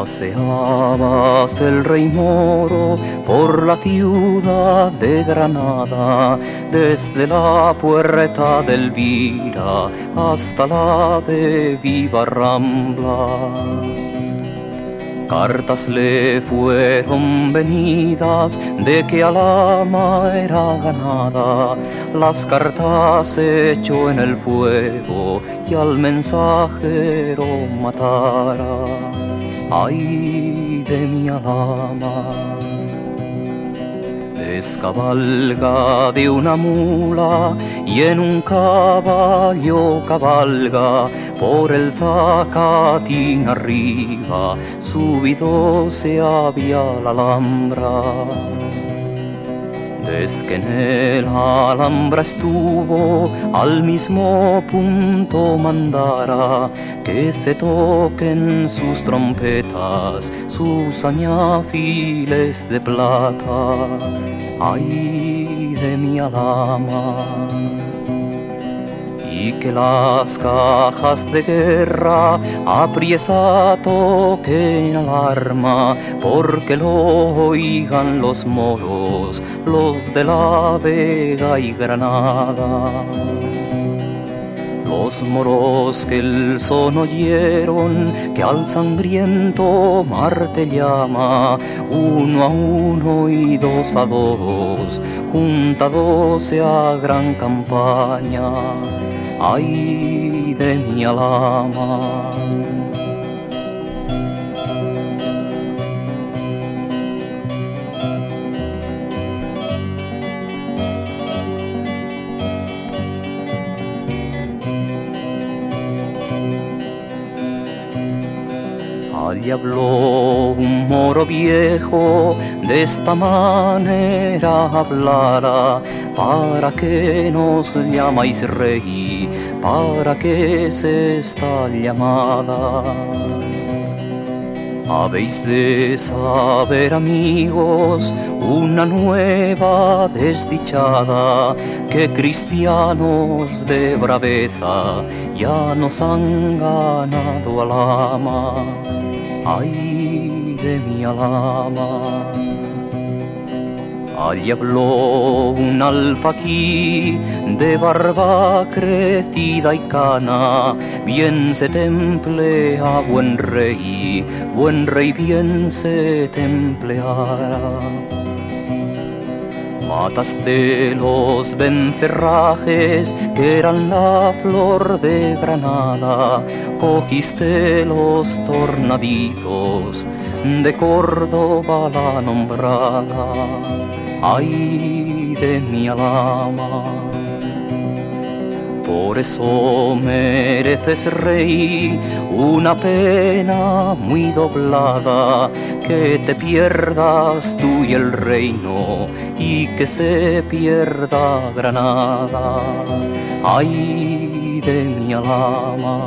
Paseabas el rey moro por la ciudad de Granada, desde la puerta de Elvira hasta la de Viva Rambla. Cartas le fueron venidas de que Alhama era ganada, las cartas echó en el fuego y al mensajero matara. Ay de mi Alhama, descabalga de una mula y en un caballo cabalga por el Zacatín arriba, subido se había la Alhambra. Desde que en el Alhambra estuvo, al mismo punto mandara que se toquen sus trompetas, sus añafiles de plata. Ay de mi Alhama, y que las cajas de guerra apriesa toquen alarma, porque lo oigan los moros, los de la Vega y Granada. Los moros que el son oyeron, que al sangriento Marte llama, uno a uno y dos a dos, juntándose a gran campaña. Ay de mi Alhama. Allí habló un moro viejo, de esta manera hablara: ¿para qué nos llamáis rey? ¿Para qué es esta llamada? Habéis de saber, amigos, una nueva desdichada, que cristianos de braveza ya nos han ganado Alhama. Ay de mi Alhama. Allí habló un alfaquí de barba crecida y cana: bien se te emplea, buen rey bien se te empleará. Mataste los vencerrajes que eran la flor de Granada, cogiste los tornaditos de Córdoba la nombrada. Ay de mi Alhama. Por eso mereces, rey, una pena muy doblada, que te pierdas tú y el reino, y que se pierda Granada. Ay de mi Alhama.